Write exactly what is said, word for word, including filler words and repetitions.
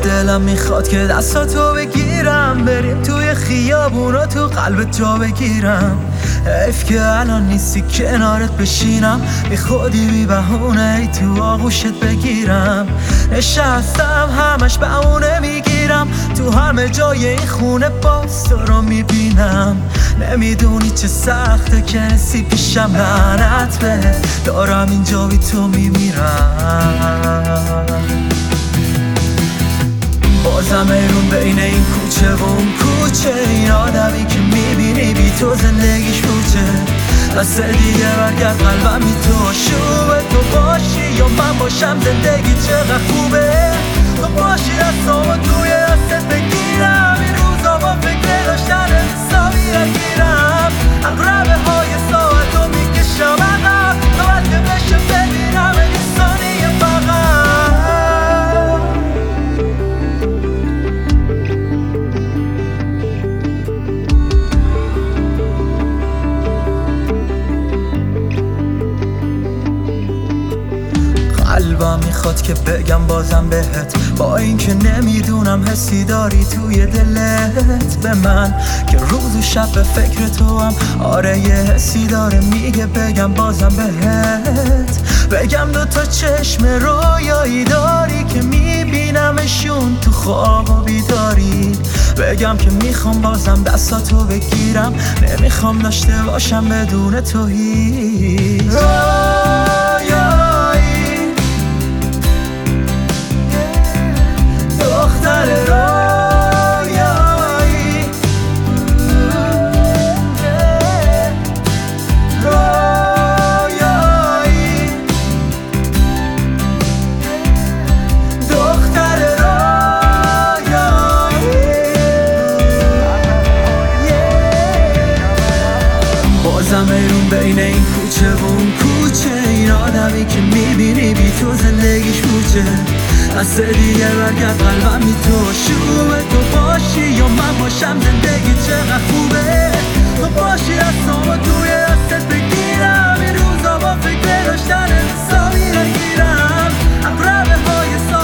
دلم میخواد که دستاتو بگیرم، بریم توی خیابون و تو قلبت جا بگیرم. حیف که الان نیستی کنارت بشینم، بی خودی بی بهونه ای تو آغوشت بگیرم. نشستم همش بهونه میگیرم، تو همه جای این خونه باز تو رو میبینم. نمیدونی چه سخته که نسی پیشم، لعنت به دارم اینجا بی تو میمیرم. بازم ایرون بین این کوچه و اون کوچه، این آدمی که میبینی بی تو زندگیش پوچه. دست دیگه برگرد قلبم بی تو شوبه، تو باشی یا من باشم زندگی چقدر خوبه. تو باشی دستامو توی دستت بگیرم، این روزا با فکر داشتن حسابی نگیرم. اقربه های ساعتو میکشم عقب، نوبت که بشه ببینم این ثانیه فقط. قلبم میخواد که بگم بازم بهت، با اینکه نمیدونم حسی داری توی دلت به من، که روز و شب به فکر تو هم. آره یه حسی داره میگه بگم بازم بهت، بگم دوتا چشم رویایی داری که میبینمشون تو خواب و بیداری. بگم که میخوام بازم دستاتو بگیرم، نمیخوام داشته باشم بدون تو هیچ. دختر رویایی، رویایی، دختر رویایی. بازم ایرون بین این کوچه و اون کوچه، این آدمی که میبینی بی تو زندگیش پوچه. دست دیگه برگرد قلبم بی تو شوبه، تو باشی یا من باشم زندگی چقدر خوبه. تو باشی دستامو توی دستت بگیرم، این روزا با فکر داشتن حسابی نگیرم. اقربه های سا